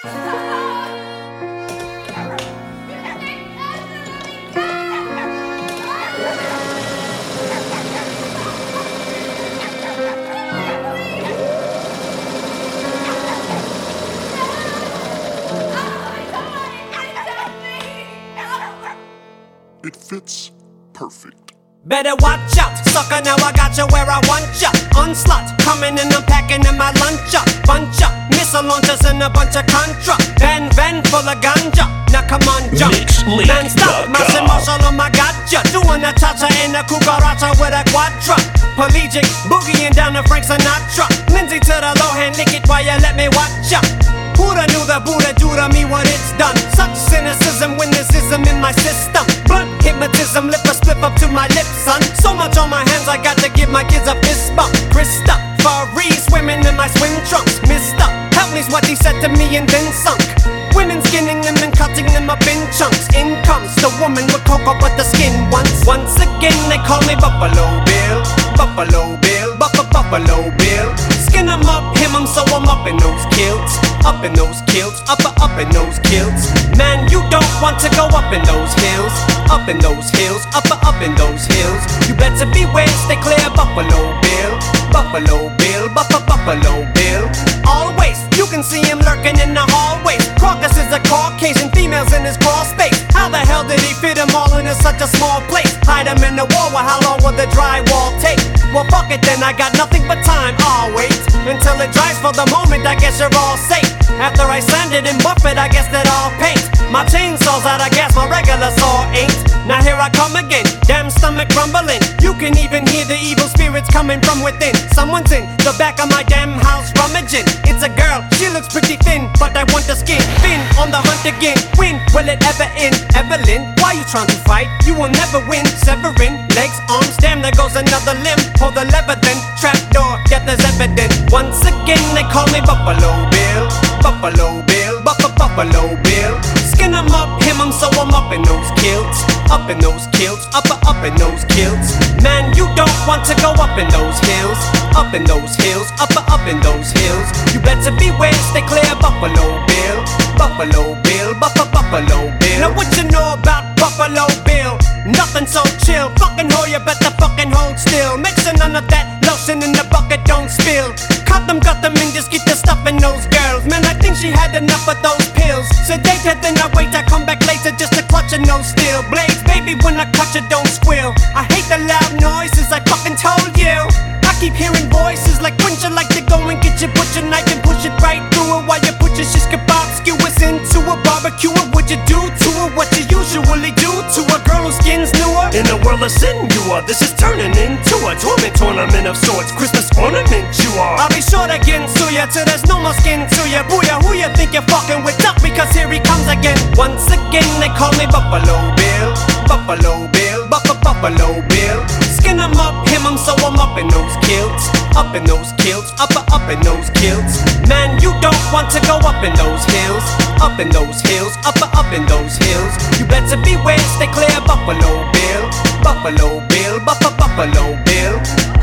It fits perfect. Better watch out, sucker, now I got you where I want ya. Onslaught, coming and I'm packing in my lunch up. Bunch up, missile launchers and a bunch of contra. Van full of ganja, now come on jump. Man stop, massive martial on my gotcha. Doing a cha-cha in a cucaracha with a quadra. Pelagic, boogieing down to Frank Sinatra. Lindsay to the low hand, lick it while you let me watch ya. Who'da knew the Buddha do to me what it's done? Such cynicism when there's ism in my system. Blunt hypnotism, lip a slip up to my lips, son. So much on my hands, I got to give my kids a fist bump. Krista, Faris, swimming in my swim trunks. Mister, help me's what he said to me and then sunk. Women skinning them and cutting them up in chunks. In comes the woman with cocoa but the skin once again they call me Buffalo Bill. Buffalo Bill, Buffalo Bill. Skin 'em up, hem 'em so I'm up in those kilts. Up in those kilts, up in those kilts. Man, you don't want to go up in those hills. Up in those hills, up in those hills. You better beware, stay clear, Buffalo Bill. Buffalo Bill, Buffalo Bill. Always, you can see him lurking in the hallways. Crocus is a Caucasian, females in his crawl space. How the hell did he fit them all into such a small place? Hide him in the wall, well how long will the drywall take? Well fuck it then, I got nothing but time. I'll wait until it dries. For the moment I guess you're all safe. After I sand it and buff it, I guess that I'll paint. My chainsaw's out of gas, my regular saw ain't. Now here I come again, damn stomach rumbling. You can even hear the evil spirits coming from within. Someone's in the back of my damn house rummaging. It's a girl, she looks pretty thin, but I want the skin. Finn on the hunt again, when will it ever end? Evelyn, why you trying to fight? You will never win. Severing, legs, arms, damn there goes another limb. Pull the lever then, trapdoor, death is evident. Once again they call me Buffalo Bill. Buffalo Bill, Buffalo Bill. Skin 'em up, hem 'em so I'm up in those kilts. Up in those kilts, up in those kilts. Man, you don't want to go up in those hills. Up in those hills, up in those hills. You better beware, stay clear, Buffalo Bill. Buffalo Bill, Buffalo Bill. Now what you know about Buffalo Bill? Nothing so chill, fucking hoe, you better fucking hold still. Make sure none of that lotion in the bucket don't spill. Cut them, and just get the stuff in those girls. Man, I think she had enough of those pills. Sedate her, then I wait, I come back later just to clutch her no steel blades. Baby, when I clutch her, don't squeal. I hate the loud noises, I fucking told you. I keep hearing voices like, wouldn't you like to go and get your butcher knife and push it right through her while you put your shish kebab skewers into a barbecue? What would you do to her? What you usually do to a girl whose skin's newer? In a world of sin, you are. This is turning into a torment tournament of sorts. Christmas ornament, you are. I'll be sure to get to ya till there's no more skin to ya. Booyah, who you think you're fucking with? Tough, because here he comes again. Once again they call me Buffalo Bill. Buffalo Bill, Buffalo Bill. Skin 'em up, hem 'em so I'm up in those kilts. Up in those kilts, up in those kilts. Man, you don't want to go up in those hills. Up in those hills, up in those hills. You better beware, stay clear, Buffalo Bill. Buffalo Bill, Buffalo Bill.